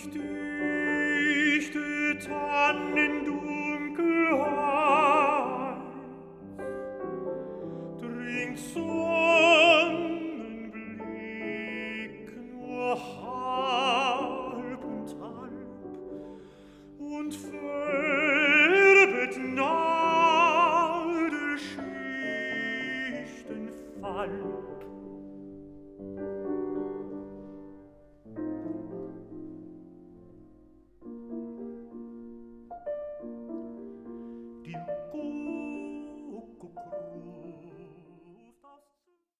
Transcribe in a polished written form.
dichte Tannendunkelheit dringt Sonnenblick nur halb und färbet nahe der Schichten Falb.